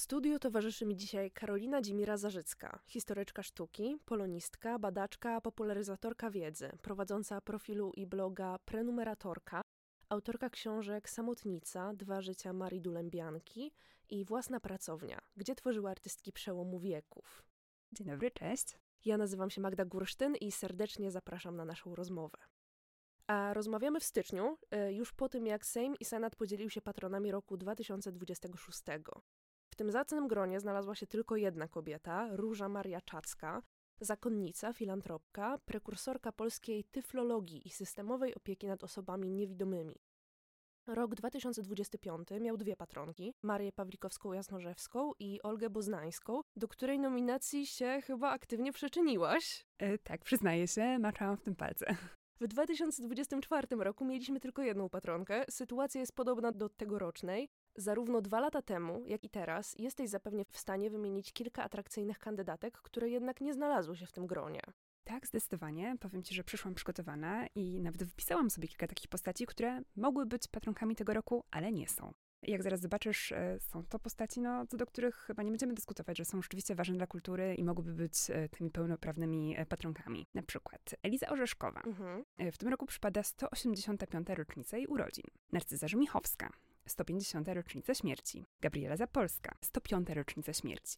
studiu towarzyszy mi dzisiaj Karolina Dzimira-Zarzycka, historyczka sztuki, polonistka, badaczka, popularyzatorka wiedzy, prowadząca profilu i bloga Prenumeratorka, autorka książek Samotnica, Dwa życia Marii Dulębianki i własna pracownia, gdzie tworzyły artystki przełomu wieków. Dzień dobry, cześć. Ja nazywam się Magda Gursztyn i serdecznie zapraszam na naszą rozmowę. A rozmawiamy w styczniu, już po tym jak Sejm i Senat podzielił się patronami roku 2026. W tym zacnym gronie znalazła się tylko jedna kobieta, Róża Maria Czacka, zakonnica, filantropka, prekursorka polskiej tyflologii i systemowej opieki nad osobami niewidomymi. Rok 2025 miał dwie patronki, Marię Pawlikowską-Jasnorzewską i Olgę Boznańską, do której nominacji się chyba aktywnie przyczyniłaś. Tak, przyznaję się, maczałam w tym palce. W 2024 roku mieliśmy tylko jedną patronkę. Sytuacja jest podobna do tegorocznej. Zarówno 2 lata temu, jak i teraz jesteś zapewne w stanie wymienić kilka atrakcyjnych kandydatek, które jednak nie znalazły się w tym gronie. Tak, zdecydowanie. Powiem ci, że przyszłam przygotowana i nawet wypisałam sobie kilka takich postaci, które mogły być patronkami tego roku, ale nie są. Jak zaraz zobaczysz, są to postaci, co do których chyba nie będziemy dyskutować, że są rzeczywiście ważne dla kultury i mogłyby być tymi pełnoprawnymi patronkami. Na przykład Eliza Orzeszkowa. W tym roku przypada 185. rocznica jej urodzin. Narcyza Żmichowska. 150. rocznica śmierci. Gabriela Zapolska. 105. rocznica śmierci.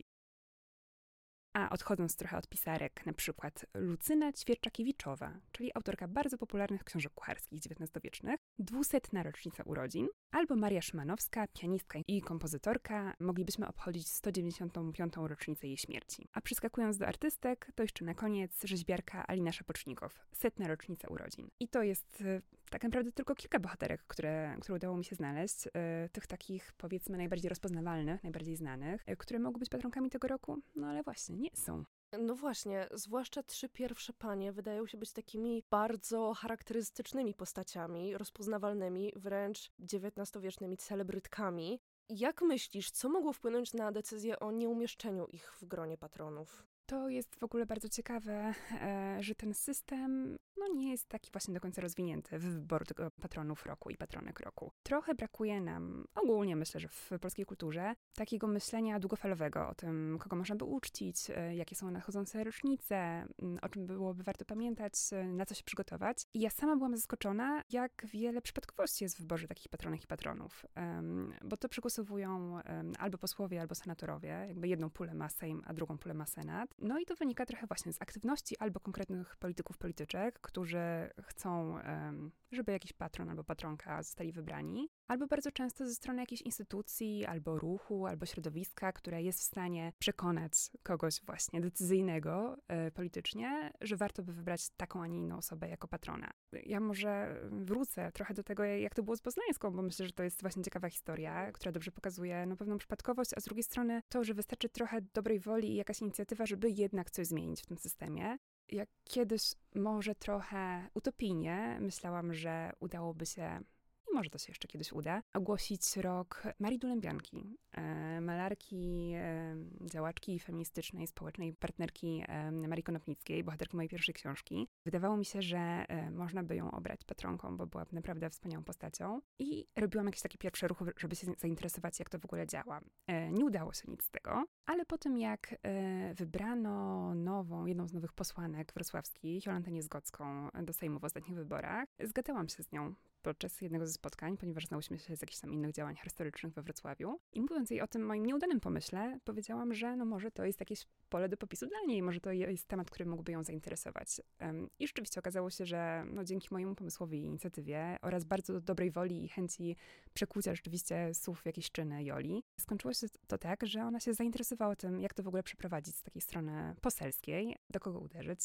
A odchodząc trochę od pisarek, na przykład Lucyna Ćwierczakiewiczowa, czyli autorka bardzo popularnych książek kucharskich XIX-wiecznych, 200. rocznica urodzin, albo Maria Szymanowska, pianistka i kompozytorka, moglibyśmy obchodzić 195. rocznicę jej śmierci. A przeskakując do artystek, to jeszcze na koniec rzeźbiarka Alina Szapocznikow, 100. rocznica urodzin. I to jest tak naprawdę tylko kilka bohaterek, które udało mi się znaleźć, tych takich powiedzmy najbardziej rozpoznawalnych, najbardziej znanych, które mogły być patronkami tego roku, ale właśnie nie są. No właśnie, zwłaszcza 3 pierwsze panie wydają się być takimi bardzo charakterystycznymi postaciami, rozpoznawalnymi, wręcz XIX-wiecznymi celebrytkami. Jak myślisz, co mogło wpłynąć na decyzję o nieumieszczeniu ich w gronie patronów? To jest w ogóle bardzo ciekawe, że ten system nie jest taki właśnie do końca rozwinięty w wyboru tego patronów roku i patronek roku. Trochę brakuje nam, ogólnie myślę, że w polskiej kulturze, takiego myślenia długofalowego o tym, kogo można by uczcić, jakie są nadchodzące rocznice, o czym byłoby warto pamiętać, na co się przygotować. I ja sama byłam zaskoczona, jak wiele przypadkowości jest w wyborze takich patronek i patronów, bo to przegłosowują albo posłowie, albo senatorowie, jakby jedną pulę ma Sejm, a drugą pulę ma Senat. No i to wynika trochę właśnie z aktywności albo konkretnych polityków, polityczek, którzy chcą, żeby jakiś patron albo patronka zostali wybrani, albo bardzo często ze strony jakiejś instytucji, albo ruchu, albo środowiska, które jest w stanie przekonać kogoś właśnie decyzyjnego politycznie, że warto by wybrać taką, a nie inną osobę jako patrona. Ja może wrócę trochę do tego, jak to było z Boznańską, bo myślę, że to jest właśnie ciekawa historia, która dobrze pokazuje pewną przypadkowość, a z drugiej strony to, że wystarczy trochę dobrej woli i jakaś inicjatywa, żeby jednak coś zmienić w tym systemie. Jak kiedyś może trochę utopijnie myślałam, że udałoby się, i może to się jeszcze kiedyś uda, ogłosić rok Marii Dulębianki, malarki, działaczki feministycznej, społecznej, partnerki Marii Konopnickiej, bohaterki mojej pierwszej książki. Wydawało mi się, że można by ją obrać patronką, bo była naprawdę wspaniałą postacią. I robiłam jakieś takie pierwsze ruchy, żeby się zainteresować, jak to w ogóle działa. Nie udało się nic z tego, ale po tym jak wybrano jedną z nowych posłanek wrocławskich, Jolantę Niezgodzką, do Sejmu w ostatnich wyborach, zgadałam się z nią podczas jednego ze spotkań, ponieważ znałyśmy się z jakichś tam innych działań historycznych we Wrocławiu. I mówiąc jej o tym moim nieudanym pomyśle, powiedziałam, że może to jest jakieś pole do popisu dla niej, może to jest temat, który mógłby ją zainteresować. I rzeczywiście okazało się, że dzięki mojemu pomysłowi i inicjatywie oraz bardzo dobrej woli i chęci przekucia rzeczywiście słów w jakieś czyny Joli, skończyło się to tak, że ona się zainteresowała tym, jak to w ogóle przeprowadzić z takiej strony poselskiej, do kogo uderzyć,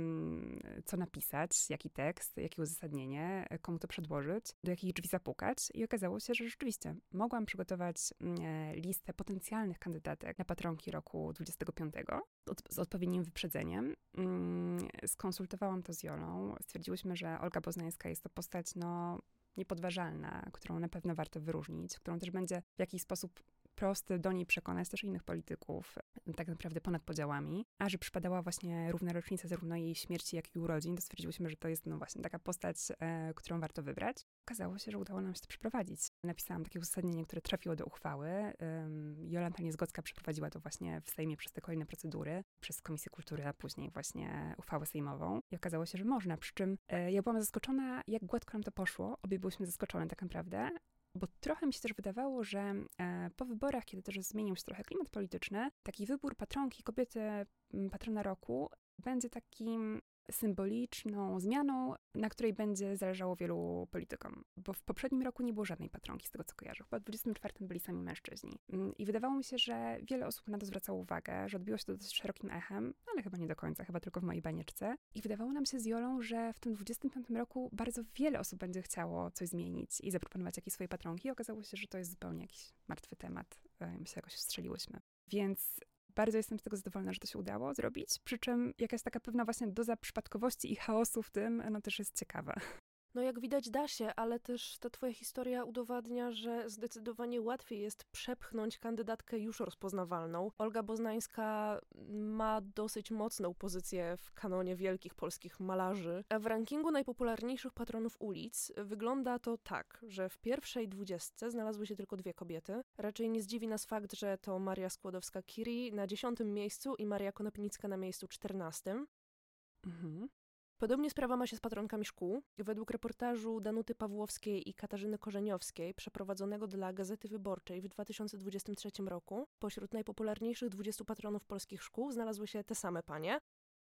co napisać, jaki tekst, jakie uzasadnienie, komu to przedłożyć, do jakich drzwi zapukać. I okazało się, że rzeczywiście mogłam przygotować listę potencjalnych kandydatek na patronki roku 25 z odpowiednim wyprzedzeniem. Skonsultowałam to z Jolą. Stwierdziłyśmy, że Olga Boznańska jest to postać niepodważalna, którą na pewno warto wyróżnić, którą też będzie w jakiś sposób prosty do niej przekonać też innych polityków, tak naprawdę ponad podziałami. A że przypadała właśnie równa rocznica zarówno jej śmierci, jak i urodzin, to stwierdziłyśmy, że to jest właśnie taka postać, którą warto wybrać. Okazało się, że udało nam się to przeprowadzić. napisałam takie uzasadnienie, które trafiło do uchwały. Jolanta Niezgodzka przeprowadziła to właśnie w Sejmie przez te kolejne procedury, przez Komisję Kultury, a później właśnie uchwałę sejmową. I okazało się, że można, przy czym ja byłam zaskoczona, jak gładko nam to poszło. Obie byłyśmy zaskoczone tak naprawdę. Bo trochę mi się też wydawało, że po wyborach, kiedy też zmienił się trochę klimat polityczny, taki wybór patronki, kobiety, patrona roku będzie takim symboliczną zmianą, na której będzie zależało wielu politykom. Bo w poprzednim roku nie było żadnej patronki, z tego co kojarzę. Chyba w 24 byli sami mężczyźni. I wydawało mi się, że wiele osób na to zwracało uwagę, że odbiło się to dosyć szerokim echem, ale chyba nie do końca, chyba tylko w mojej banieczce. I wydawało nam się z Jolą, że w tym 25 roku bardzo wiele osób będzie chciało coś zmienić i zaproponować jakieś swoje patronki. I okazało się, że to jest zupełnie jakiś martwy temat. My się jakoś wstrzeliłyśmy. Więc bardzo jestem z tego zadowolona, że to się udało zrobić, przy czym jakaś taka pewna właśnie doza przypadkowości i chaosu w tym, no też jest ciekawa. No jak widać da się, ale też ta twoja historia udowadnia, że zdecydowanie łatwiej jest przepchnąć kandydatkę już rozpoznawalną. Olga Boznańska ma dosyć mocną pozycję w kanonie wielkich polskich malarzy. A w rankingu najpopularniejszych patronów ulic wygląda to tak, że w pierwszej 20 znalazły się tylko 2 kobiety. Raczej nie zdziwi nas fakt, że to Maria Skłodowska-Curie na 10. miejscu i Maria Konopnicka na miejscu 14. Podobnie sprawa ma się z patronkami szkół. Według reportażu Danuty Pawłowskiej i Katarzyny Korzeniowskiej, przeprowadzonego dla Gazety Wyborczej w 2023 roku, pośród najpopularniejszych 20 patronów polskich szkół znalazły się te same panie.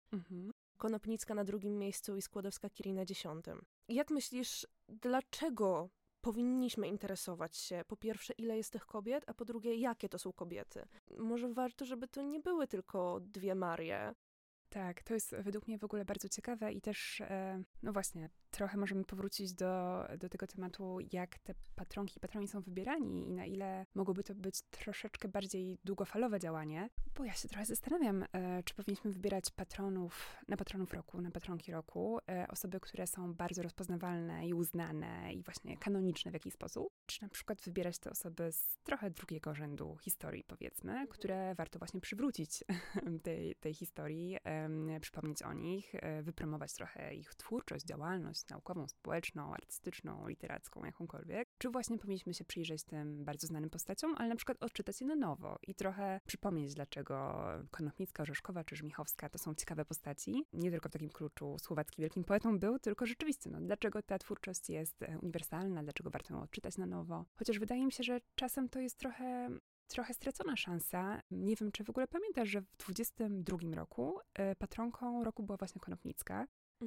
Konopnicka na 2. miejscu i Skłodowska-Curie na 10. Jak myślisz, dlaczego powinniśmy interesować się, po pierwsze, ile jest tych kobiet, a po drugie, jakie to są kobiety? Może warto, żeby to nie były tylko 2 Marie? Tak, to jest według mnie w ogóle bardzo ciekawe i też, no właśnie, trochę możemy powrócić do tego tematu, jak te patronki i patroni są wybierani i na ile mogłoby to być troszeczkę bardziej długofalowe działanie, bo ja się trochę zastanawiam, czy powinniśmy wybierać patronów roku, na patronki roku, osoby, które są bardzo rozpoznawalne i uznane i właśnie kanoniczne w jakiś sposób, czy na przykład wybierać te osoby z trochę drugiego rzędu historii, powiedzmy, które warto właśnie przywrócić tej historii, przypomnieć o nich, wypromować trochę ich twórczość, działalność naukową, społeczną, artystyczną, literacką, jakąkolwiek. Czy właśnie powinniśmy się przyjrzeć tym bardzo znanym postaciom, ale na przykład odczytać je na nowo i trochę przypomnieć, dlaczego Konopnicka, Orzeszkowa czy Żmichowska to są ciekawe postaci. Nie tylko w takim kluczu Słowacki wielkim poetą był, tylko rzeczywiście, no, dlaczego ta twórczość jest uniwersalna, dlaczego warto ją odczytać na nowo. Chociaż wydaje mi się, że czasem to jest trochę stracona szansa. Nie wiem, czy w ogóle pamiętasz, że w 22 roku patronką roku była właśnie Konopnicka.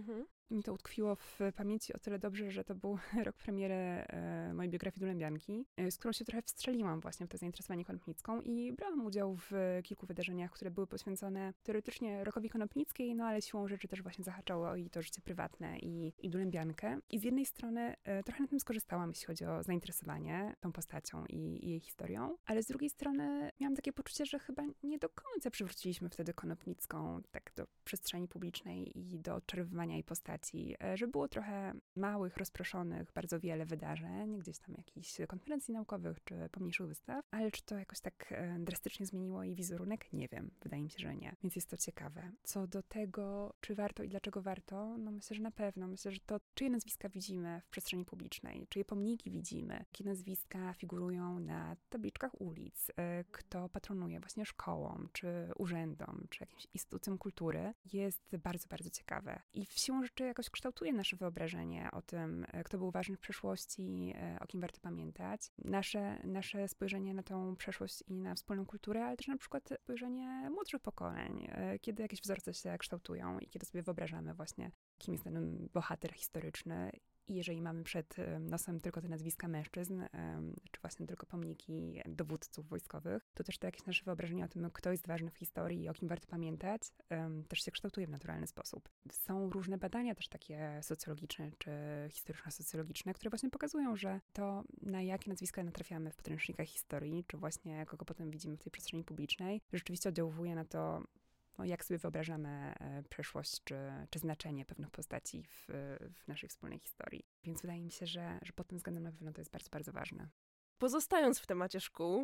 Mi to utkwiło w pamięci o tyle dobrze, że to był rok premiery mojej biografii Dulębianki, z którą się trochę wstrzeliłam właśnie w to zainteresowanie Konopnicką i brałam udział w kilku wydarzeniach, które były poświęcone teoretycznie rokowi Konopnickiej, no ale siłą rzeczy też właśnie zahaczało o jej to życie prywatne i Dulębiankę. I z jednej strony trochę na tym skorzystałam, jeśli chodzi o zainteresowanie tą postacią i jej historią, ale z drugiej strony miałam takie poczucie, że chyba nie do końca przywróciliśmy wtedy Konopnicką tak do przestrzeni publicznej i do odczarowywania jej postaci, że było trochę małych, rozproszonych, bardzo wiele wydarzeń, gdzieś tam jakichś konferencji naukowych czy pomniejszych wystaw, ale czy to jakoś tak drastycznie zmieniło jej wizerunek? Nie wiem, wydaje mi się, że nie, więc jest to ciekawe. Co do tego, czy warto i dlaczego warto, no myślę, że na pewno. Myślę, że to, czyje nazwiska widzimy w przestrzeni publicznej, czyje pomniki widzimy, jakie nazwiska figurują na tabliczkach ulic, kto patronuje właśnie szkołom, czy urzędom, czy jakimś instytucjom kultury, jest bardzo, bardzo ciekawe. I w siłą rzeczy jakoś kształtuje nasze wyobrażenie o tym, kto był ważny w przeszłości, o kim warto pamiętać. Nasze spojrzenie na tą przeszłość i na wspólną kulturę, ale też na przykład spojrzenie młodszych pokoleń, kiedy jakieś wzorce się kształtują i kiedy sobie wyobrażamy właśnie, kim jest ten bohater historyczny. I jeżeli mamy przed nosem tylko te nazwiska mężczyzn, czy właśnie tylko pomniki dowódców wojskowych, to też to jakieś nasze wyobrażenie o tym, kto jest ważny w historii i o kim warto pamiętać, też się kształtuje w naturalny sposób. Są różne badania też takie socjologiczne, czy historyczno-socjologiczne, które właśnie pokazują, że to, na jakie nazwiska natrafiamy w podręcznikach historii, czy właśnie kogo potem widzimy w tej przestrzeni publicznej, rzeczywiście oddziałuje na to, no, jak sobie wyobrażamy przeszłość czy znaczenie pewnych postaci w naszej wspólnej historii. Więc wydaje mi się, że pod tym względem na pewno to jest bardzo, bardzo ważne. Pozostając w temacie szkół,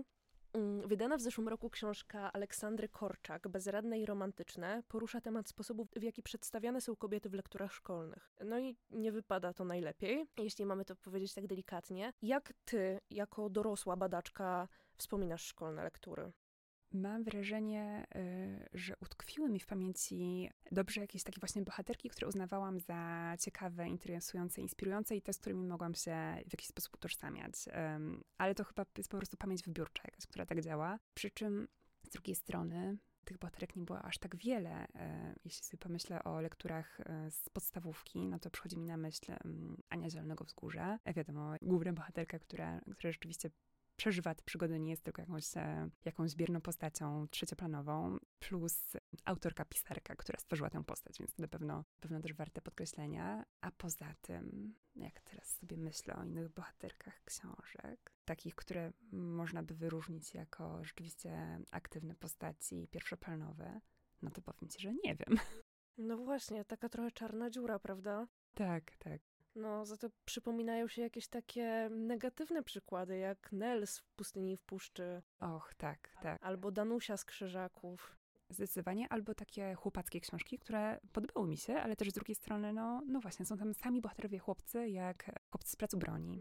Wydana w zeszłym roku książka Aleksandry Korczak, Bezradne i romantyczne, porusza temat sposobów, w jaki przedstawiane są kobiety w lekturach szkolnych. No i nie wypada to najlepiej, jeśli mamy to powiedzieć tak delikatnie. Jak ty, jako dorosła badaczka, wspominasz szkolne lektury? Mam wrażenie, że utkwiły mi w pamięci dobrze jakieś takie właśnie bohaterki, które uznawałam za ciekawe, interesujące, inspirujące i te, z którymi mogłam się w jakiś sposób utożsamiać. Ale to chyba jest po prostu pamięć wybiórcza jakaś, która tak działa. Przy czym z drugiej strony tych bohaterek nie było aż tak wiele. Jeśli sobie pomyślę o lekturach z podstawówki, no to przychodzi mi na myśl Ania Zielonego Wzgórza. Wiadomo, główna bohaterka, która rzeczywiście przeżywa tę przygodę, nie jest tylko jakąś bierną postacią trzecioplanową, plus autorka, pisarka, która stworzyła tę postać, więc to na pewno też warte podkreślenia. A poza tym, jak teraz sobie myślę o innych bohaterkach książek, takich, które można by wyróżnić jako rzeczywiście aktywne postaci pierwszoplanowe, no to powiem ci, że nie wiem. No właśnie, taka trochę czarna dziura, prawda? Tak. No, za to przypominają się jakieś takie negatywne przykłady, jak Nels w Pustyni i w Puszczy. Och, tak. Albo Danusia z Krzyżaków. Zdecydowanie, albo takie chłopackie książki, które podobały mi się, ale też z drugiej strony, no właśnie, są tam sami bohaterowie chłopcy, jak Chłopcy z placu broni,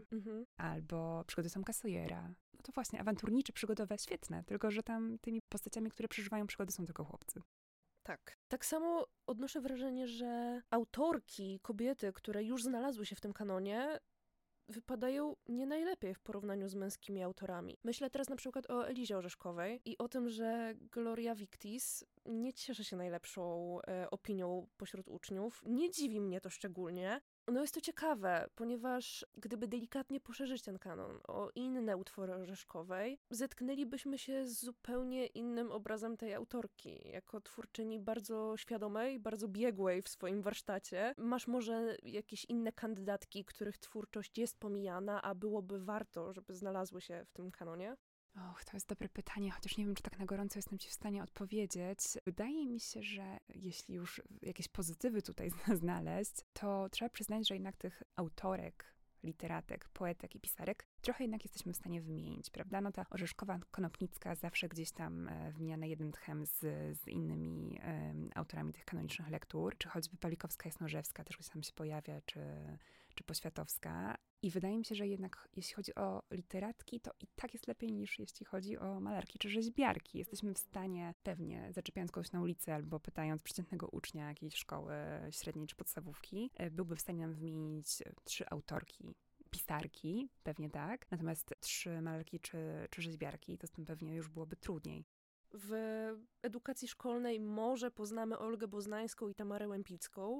albo Przygody Tomka Sawyera. No to właśnie, awanturnicze, przygodowe, świetne, tylko że tam tymi postaciami, które przeżywają przygody, są tylko chłopcy. Tak. Tak samo odnoszę wrażenie, że autorki, kobiety, które już znalazły się w tym kanonie, wypadają nie najlepiej w porównaniu z męskimi autorami. Myślę teraz na przykład o Elizie Orzeszkowej i o tym, że Gloria Victis nie cieszy się najlepszą opinią pośród uczniów. Nie dziwi mnie to szczególnie. No jest to ciekawe, ponieważ gdyby delikatnie poszerzyć ten kanon o inne utwory Orzeszkowej, zetknęlibyśmy się z zupełnie innym obrazem tej autorki. Jako twórczyni bardzo świadomej, bardzo biegłej w swoim warsztacie. Masz może jakieś inne kandydatki, których twórczość jest pomijana, a byłoby warto, żeby znalazły się w tym kanonie? Och, to jest dobre pytanie, chociaż nie wiem, czy tak na gorąco jestem ci w stanie odpowiedzieć. Wydaje mi się, że jeśli już jakieś pozytywy tutaj znaleźć, to trzeba przyznać, że jednak tych autorek, literatek, poetek i pisarek trochę jednak jesteśmy w stanie wymienić, prawda? No ta Orzeszkowa, Konopnicka zawsze gdzieś tam wymieniana jednym tchem z innymi autorami tych kanonicznych lektur, czy choćby Pawlikowska Jasnorzewska też gdzieś tam się pojawia, czy Poświatowska. I wydaje mi się, że jednak jeśli chodzi o literatki, to i tak jest lepiej niż jeśli chodzi o malarki czy rzeźbiarki. Jesteśmy w stanie, pewnie zaczepiając kogoś na ulicy albo pytając przeciętnego ucznia jakiejś szkoły średniej czy podstawówki, byłby w stanie nam wymienić 3 autorki, pisarki, pewnie tak, natomiast 3 malarki czy rzeźbiarki, to z tym pewnie już byłoby trudniej. W edukacji szkolnej może poznamy Olgę Boznańską i Tamarę Łępicką,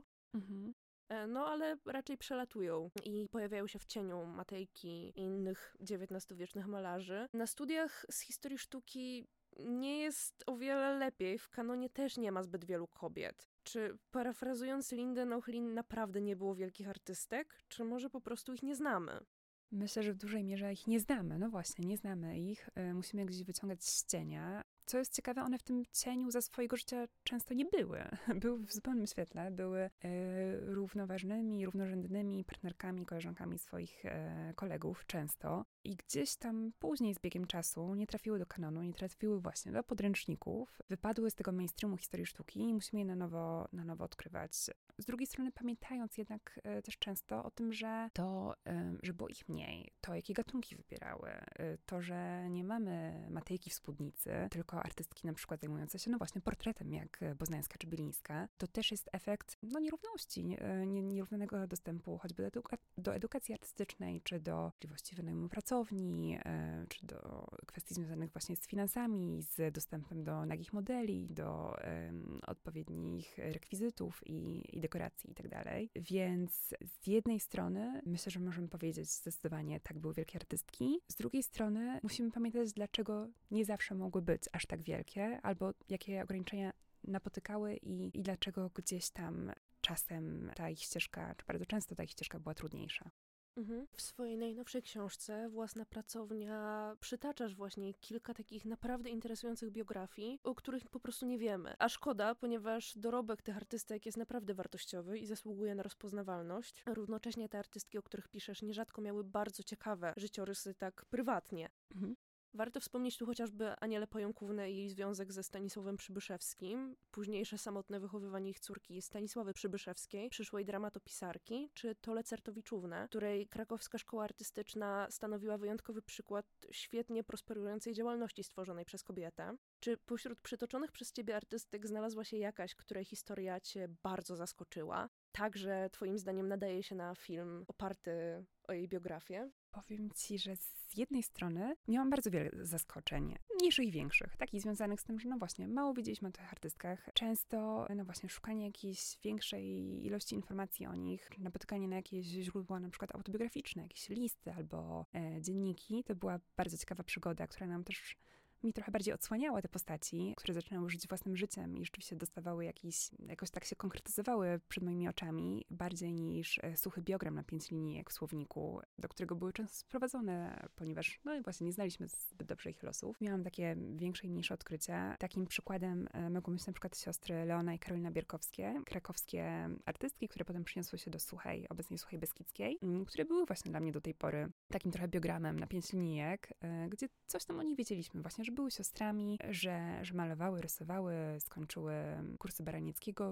no ale raczej przelatują i pojawiają się w cieniu Matejki i innych XIX-wiecznych malarzy. Na studiach z historii sztuki nie jest o wiele lepiej. W kanonie też nie ma zbyt wielu kobiet. Czy parafrazując Lindę Nauchlin, naprawdę nie było wielkich artystek? Czy może po prostu ich nie znamy? Myślę, że w dużej mierze ich nie znamy. No właśnie, nie znamy ich. Musimy gdzieś wyciągać z cienia. Co jest ciekawe, one w tym cieniu za swojego życia często nie były. Były w zupełnym świetle, były równoważnymi, równorzędnymi partnerkami, koleżankami swoich kolegów często. I gdzieś tam później z biegiem czasu nie trafiły do kanonu, nie trafiły właśnie do podręczników, wypadły z tego mainstreamu historii sztuki i musimy je na nowo odkrywać. Z drugiej strony pamiętając jednak też często o tym, że było ich mniej, to jakie gatunki wybierały, to, że nie mamy Matejki w spódnicy, tylko artystki na przykład zajmujące się, no właśnie, portretem, jak Boznańska czy Bilińska, to też jest efekt, nierówności, nierównego dostępu choćby do edukacji artystycznej, czy do możliwości wynajmu pracowni, czy do kwestii związanych właśnie z finansami, z dostępem do nagich modeli, do odpowiednich rekwizytów i dekoracji i tak dalej. Więc z jednej strony myślę, że możemy powiedzieć zdecydowanie tak, były wielkie artystki. Z drugiej strony musimy pamiętać, dlaczego nie zawsze mogły być aż tak wielkie, albo jakie ograniczenia napotykały i dlaczego gdzieś tam czasem ta ich ścieżka, czy bardzo często ta ich ścieżka była trudniejsza. W swojej najnowszej książce Własna pracownia przytaczasz właśnie kilka takich naprawdę interesujących biografii, o których po prostu nie wiemy. A szkoda, ponieważ dorobek tych artystek jest naprawdę wartościowy i zasługuje na rozpoznawalność. Równocześnie te artystki, o których piszesz, nierzadko miały bardzo ciekawe życiorysy tak prywatnie. Warto wspomnieć tu chociażby Anielę Pająkównę i jej związek ze Stanisławem Przybyszewskim, późniejsze samotne wychowywanie ich córki Stanisławy Przybyszewskiej, przyszłej dramatopisarki, czy Tole Certowiczównę, której krakowska szkoła artystyczna stanowiła wyjątkowy przykład świetnie prosperującej działalności stworzonej przez kobietę. Czy pośród przytoczonych przez ciebie artystek znalazła się jakaś, której historia cię bardzo zaskoczyła? Także twoim zdaniem nadaje się na film oparty o jej biografię? Powiem ci, że z jednej strony miałam bardzo wiele zaskoczeń, mniejszych i większych, takich związanych z tym, że no właśnie, mało wiedzieliśmy o tych artystkach. Często, no właśnie, szukanie jakiejś większej ilości informacji o nich, napotykanie na jakieś źródła, na przykład autobiograficzne, jakieś listy albo dzienniki, to była bardzo ciekawa przygoda, która nam też mi trochę bardziej odsłaniała te postaci, które zaczynały żyć własnym życiem i rzeczywiście dostawały jakoś tak się konkretyzowały przed moimi oczami, bardziej niż suchy biogram na 5 linijek w słowniku, do którego były często sprowadzone, ponieważ no i właśnie nie znaliśmy zbyt dobrze ich losów. Miałam takie większe i mniejsze odkrycia. Takim przykładem mogą być na przykład siostry Leona i Karolina Bierkowskie, krakowskie artystki, które potem przyniosły się do Suchej, obecnej Suchej Beskidzkiej, które były właśnie dla mnie do tej pory takim trochę biogramem na 5 linijek, gdzie coś tam o nich wiedzieliśmy, właśnie, że były siostrami, że malowały, rysowały, skończyły kursy Baranieckiego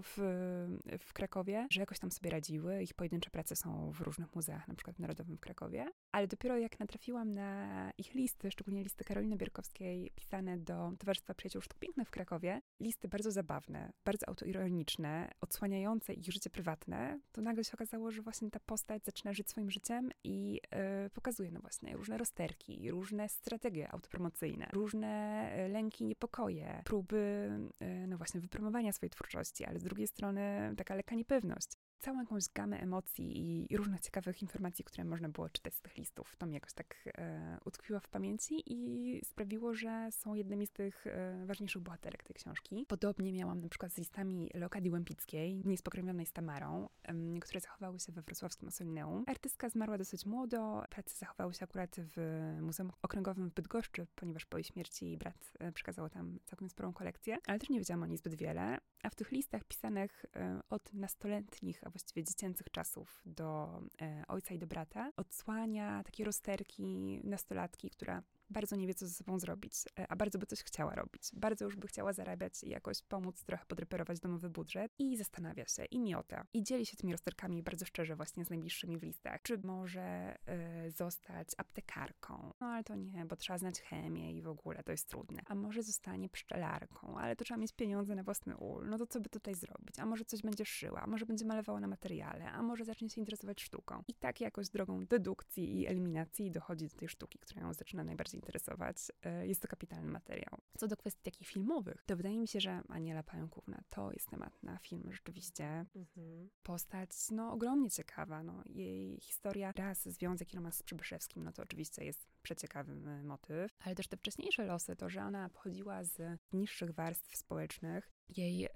w Krakowie, że jakoś tam sobie radziły. Ich pojedyncze prace są w różnych muzeach, na przykład w Narodowym w Krakowie. Ale dopiero jak natrafiłam na ich listy, szczególnie listy Karoliny Bierkowskiej pisane do Towarzystwa Przyjaciół Sztuk Pięknych w Krakowie, listy bardzo zabawne, bardzo autoironiczne, odsłaniające ich życie prywatne, to nagle się okazało, że właśnie ta postać zaczyna żyć swoim życiem i pokazuje no właśnie różne rozterki, różne strategie autopromocyjne, różne lęki, niepokoje, próby no właśnie wypromowania swojej twórczości, ale z drugiej strony taka lekka niepewność. Całą jakąś gamę emocji i różnych ciekawych informacji, które można było czytać z tych listów. To mi jakoś tak utkwiło w pamięci i sprawiło, że są jednymi z tych ważniejszych bohaterek tej książki. Podobnie miałam na przykład z listami Leokadii Łępickiej, niespokrewnionej z Tamarą, które zachowały się we wrocławskim Ossolineum. Artystka zmarła dosyć młodo, prace zachowały się akurat w Muzeum Okręgowym w Bydgoszczy, ponieważ po jej śmierci jej brat przekazał tam całkiem sporą kolekcję, ale też nie wiedziałam o niej zbyt wiele. A w tych listach pisanych od nastoletnich, a właściwie dziecięcych czasów do ojca i do brata odsłania takie rozterki nastolatki, która bardzo nie wie, co ze sobą zrobić, a bardzo by coś chciała robić. Bardzo już by chciała zarabiać i jakoś pomóc trochę podreperować domowy budżet i zastanawia się, i miota. I dzieli się tymi rozterkami bardzo szczerze właśnie z najbliższymi w listach. Czy może zostać aptekarką? No ale to nie, bo trzeba znać chemię i w ogóle to jest trudne. A może zostanie pszczelarką, ale to trzeba mieć pieniądze na własny ul. No to co by tutaj zrobić? A może coś będzie szyła? A może będzie malowała na materiale? A może zacznie się interesować sztuką? I tak jakoś drogą dedukcji i eliminacji dochodzi do tej sztuki, która ją zaczyna najbardziej interesować. Jest to kapitalny materiał. Co do kwestii takich filmowych, to wydaje mi się, że Aniela Pająkówna to jest temat na film rzeczywiście. Postać, no ogromnie ciekawa. No, jej historia, raz związek i romans z Przybyszewskim, no to oczywiście jest przeciekawy motyw, ale też te wcześniejsze losy, to, że ona pochodziła z niższych warstw społecznych. Jej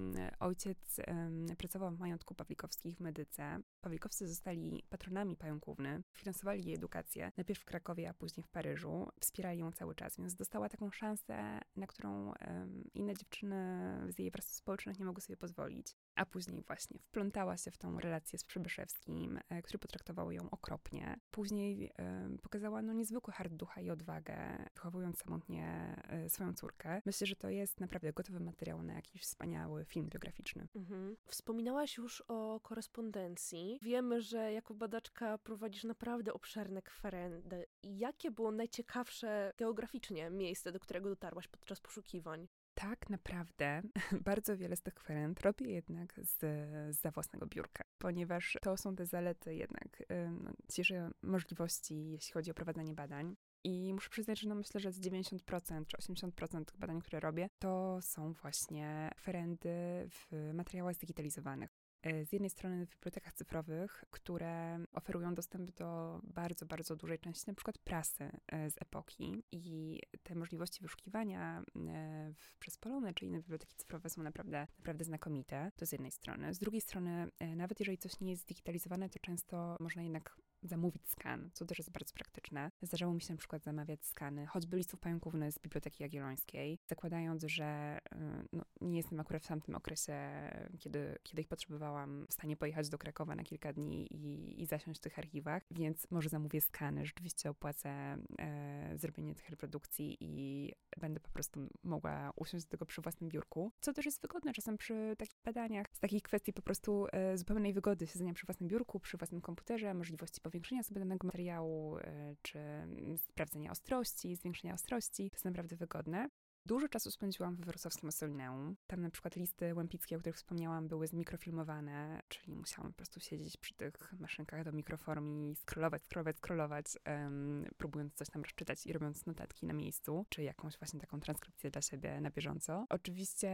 ojciec pracował w majątku Pawlikowskich w Medyce. Pawlikowscy zostali patronami Pająkówny, finansowali jej edukację, najpierw w Krakowie, a później w Paryżu. Wspierali ją cały czas, więc dostała taką szansę, na którą inne dziewczyny z jej warstw społecznych nie mogły sobie pozwolić. A później właśnie wplątała się w tą relację z Przybyszewskim, który potraktował ją okropnie. Później pokazała no niezwykły hart ducha i odwagę, wychowując samotnie swoją córkę. Myślę, że to jest naprawdę gotowy materiał na jakiś wspaniały film biograficzny. Wspominałaś już o korespondencji. Wiemy, że jako badaczka prowadzisz naprawdę obszerne kwerendy. Jakie było najciekawsze geograficznie miejsce, do którego dotarłaś podczas poszukiwań? Tak naprawdę bardzo wiele z tych kwerend robię jednak zza własnego biurka, ponieważ to są te zalety jednak dzisiejsze możliwości, jeśli chodzi o prowadzenie badań. I muszę przyznać, że no myślę, że z 90% czy 80% tych badań, które robię, to są właśnie kwerendy w materiałach zdigitalizowanych. Z jednej strony w bibliotekach cyfrowych, które oferują dostęp do bardzo, bardzo dużej części na przykład prasy z epoki i te możliwości wyszukiwania przez Polonę czy inne biblioteki cyfrowe są naprawdę znakomite. To z jednej strony. Z drugiej strony, nawet jeżeli coś nie jest zdigitalizowane, to często można jednak zamówić skan, co też jest bardzo praktyczne. Zdarzało mi się na przykład zamawiać skany, choćby listów pająkównych z Biblioteki Jagiellońskiej, zakładając, że nie jestem akurat w tamtym okresie, kiedy ich potrzebowałam, w stanie pojechać do Krakowa na kilka dni i zasiąść w tych archiwach, więc może zamówię skany, rzeczywiście opłacę zrobienie tych reprodukcji i będę po prostu mogła usiąść do tego przy własnym biurku, co też jest wygodne czasem przy takich badaniach, z takich kwestii po prostu zupełnej wygody siedzenia przy własnym biurku, przy własnym komputerze, możliwości powiększenia sobie danego materiału, czy sprawdzenia ostrości, zwiększenia ostrości. To jest naprawdę wygodne. Dużo czasu spędziłam w wrocławskim Ossolineum. Tam na przykład listy łempickie, o których wspomniałam, były zmikrofilmowane, czyli musiałam po prostu siedzieć przy tych maszynkach do mikroform i scrollować, próbując coś tam rozczytać i robiąc notatki na miejscu, czy jakąś właśnie taką transkrypcję dla siebie na bieżąco. Oczywiście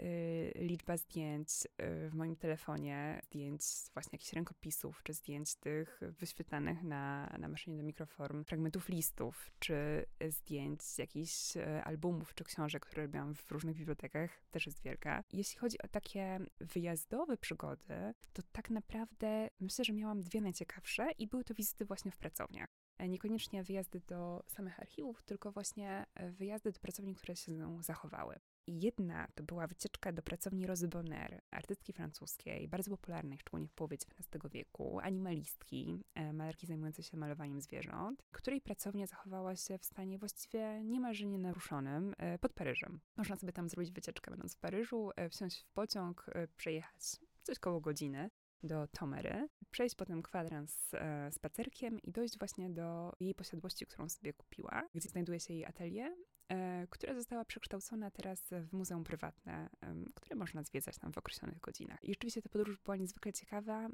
liczba zdjęć w moim telefonie, zdjęć właśnie jakichś rękopisów, czy zdjęć tych wyświetlanych na maszynie do mikroform, fragmentów listów, czy zdjęć jakichś albumów, czy książek, które robiłam w różnych bibliotekach, też jest wielka. Jeśli chodzi o takie wyjazdowe przygody, to tak naprawdę myślę, że miałam 2 najciekawsze i były to wizyty właśnie w pracowniach. Niekoniecznie wyjazdy do samych archiwów, tylko właśnie wyjazdy do pracowni, które się zachowały. Jedna to była wycieczka do pracowni Rosy Bonheur, artystki francuskiej, bardzo popularnej, szczególnie w połowie XIX wieku, animalistki, malarki zajmującej się malowaniem zwierząt, której pracownia zachowała się w stanie właściwie niemalże nienaruszonym pod Paryżem. Można sobie tam zrobić wycieczkę będąc w Paryżu, wsiąść w pociąg, przejechać coś koło godziny do Tomery, przejść potem kwadrans spacerkiem i dojść właśnie do jej posiadłości, którą sobie kupiła, gdzie znajduje się jej atelier, która została przekształcona teraz w muzeum prywatne, które można zwiedzać tam w określonych godzinach. I rzeczywiście ta podróż była niezwykle ciekawa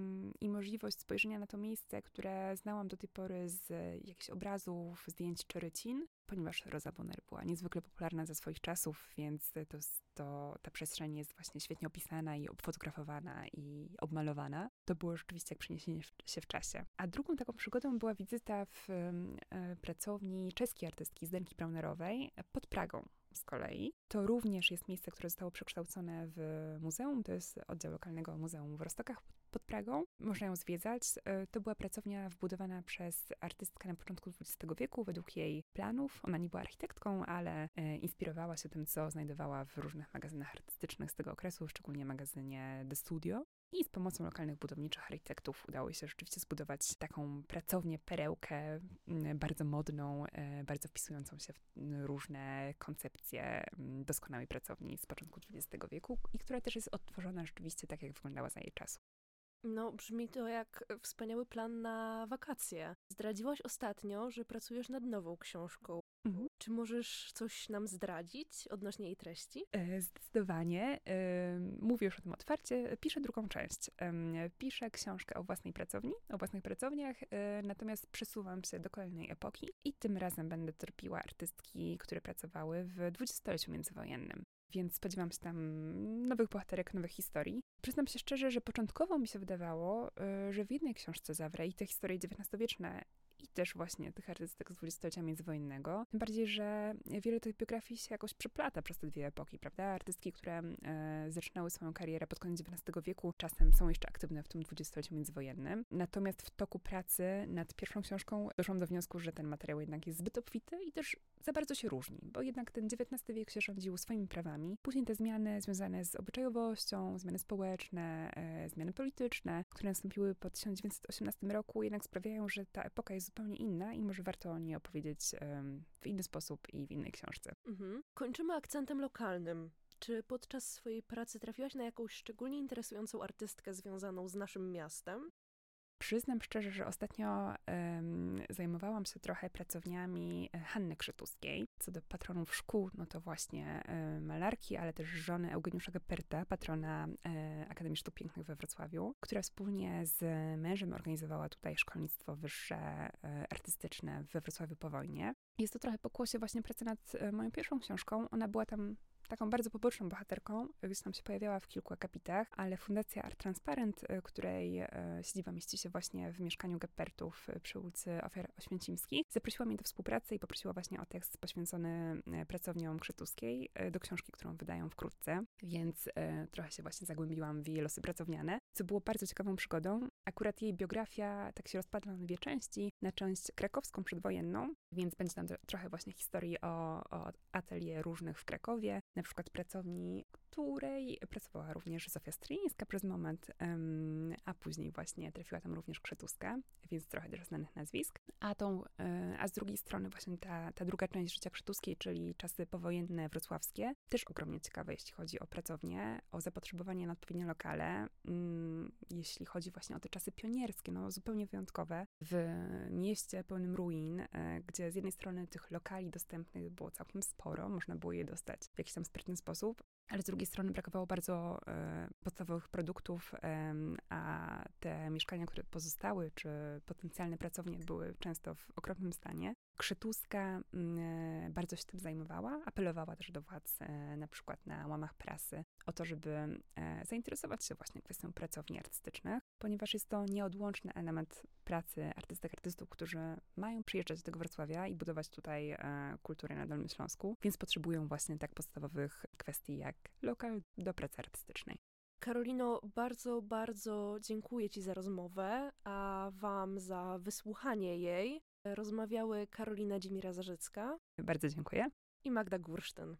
i możliwość spojrzenia na to miejsce, które znałam do tej pory z jakichś obrazów, zdjęć czy rycin, ponieważ Rosa Bonheur była niezwykle popularna za swoich czasów, więc ta przestrzeń jest właśnie świetnie opisana i obfotografowana i obmalowana. To było rzeczywiście jak przeniesienie się w czasie. A drugą taką przygodą była wizyta w pracowni czeskiej artystki Zdenki Braunerowej pod Pragą z kolei. To również jest miejsce, które zostało przekształcone w muzeum. To jest oddział lokalnego muzeum w Rostokach pod Pragą. Można ją zwiedzać. To była pracownia wbudowana przez artystkę na początku XX wieku według jej planów. Ona nie była architektką, ale inspirowała się tym, co znajdowała w różnych magazynach artystycznych z tego okresu, szczególnie magazynie The Studio. I z pomocą lokalnych budowniczych architektów udało się rzeczywiście zbudować taką pracownię, perełkę, bardzo modną, bardzo wpisującą się w różne koncepcje doskonałej pracowni z początku XX wieku i która też jest odtworzona rzeczywiście tak, jak wyglądała za jej czasu. No, brzmi to jak wspaniały plan na wakacje. Zdradziłaś ostatnio, że pracujesz nad nową książką. Mhm. Czy możesz coś nam zdradzić odnośnie jej treści? Zdecydowanie. Mówię już o tym otwarcie. Piszę drugą część. Piszę książkę o własnej pracowni, o własnych pracowniach, natomiast przesuwam się do kolejnej epoki i tym razem będę tropiła artystki, które pracowały w dwudziestoleciu międzywojennym. Więc spodziewam się tam nowych bohaterek, nowych historii. Przyznam się szczerze, że początkowo mi się wydawało, że w jednej książce zawrę i te historie XIX-wieczne, i też właśnie tych artystek z dwudziestolecia międzywojennego. Tym bardziej, że wiele tych biografii się jakoś przeplata przez te 2 epoki, prawda? Artystki, które zaczynały swoją karierę pod koniec XIX wieku, czasem są jeszcze aktywne w tym dwudziestoleciu międzywojennym. Natomiast w toku pracy nad pierwszą książką doszłam do wniosku, że ten materiał jednak jest zbyt obfity i też za bardzo się różni, bo jednak ten XIX wiek się rządził swoimi prawami. Później te zmiany związane z obyczajowością, zmiany społeczne, zmiany polityczne, które nastąpiły po 1918 roku, jednak sprawiają, że ta epoka jest zupełnie inna i może warto o niej opowiedzieć w inny sposób i w innej książce. Kończymy akcentem lokalnym. Czy podczas swojej pracy trafiłaś na jakąś szczególnie interesującą artystkę związaną z naszym miastem? Przyznam szczerze, że ostatnio zajmowałam się trochę pracowniami Hanny Krzytuskiej. Co do patronów szkół, no to właśnie malarki, ale też żony Eugeniusza Geperta, patrona Akademii Sztuk Pięknych we Wrocławiu, która wspólnie z mężem organizowała tutaj szkolnictwo wyższe artystyczne we Wrocławiu po wojnie. Jest to trochę pokłosie właśnie pracy nad moją pierwszą książką. Ona była tam taką bardzo poboczną bohaterką, gdzieś tam się pojawiała w kilku akapitach, ale Fundacja Art Transparent, której siedziba mieści się właśnie w mieszkaniu Geppertów przy ulicy Ofiar Oświęcimskich, zaprosiła mnie do współpracy i poprosiła właśnie o tekst poświęcony pracowniom Krzytuskiej do książki, którą wydają wkrótce, więc trochę się właśnie zagłębiłam w jej losy pracowniane, co było bardzo ciekawą przygodą. Akurat jej biografia tak się rozpadła na dwie części, na część krakowską przedwojenną, więc będzie tam trochę właśnie historii o atelier różnych w Krakowie, na przykład pracowni, której pracowała również Zofia Stryjeńska przez moment, a później właśnie trafiła tam również Krzytuska, więc trochę też znanych nazwisk. A z drugiej strony właśnie ta druga część życia Krzytuskiej, czyli czasy powojenne wrocławskie, też ogromnie ciekawe, jeśli chodzi o pracownię, o zapotrzebowanie na odpowiednie lokale, jeśli chodzi właśnie o te czasy pionierskie, no zupełnie wyjątkowe, w mieście pełnym ruin, gdzie z jednej strony tych lokali dostępnych było całkiem sporo, można było je dostać w jakiś tam sprytny sposób, ale z drugiej strony brakowało bardzo podstawowych produktów, a te mieszkania, które pozostały, czy potencjalne pracownie były często w okropnym stanie. Krzytuska bardzo się tym zajmowała, apelowała też do władz, na przykład na łamach prasy, o to, żeby zainteresować się właśnie kwestią pracowni artystycznych, ponieważ jest to nieodłączny element pracy artystów, którzy mają przyjeżdżać do tego Wrocławia i budować tutaj kulturę na Dolnym Śląsku, więc potrzebują właśnie tak podstawowych kwestii jak lokal do pracy artystycznej. Karolino, bardzo, bardzo dziękuję Ci za rozmowę, a Wam za wysłuchanie jej. Rozmawiały Karolina Dzimira-Zarzycka Bardzo dziękuję. i Magda Gursztyn.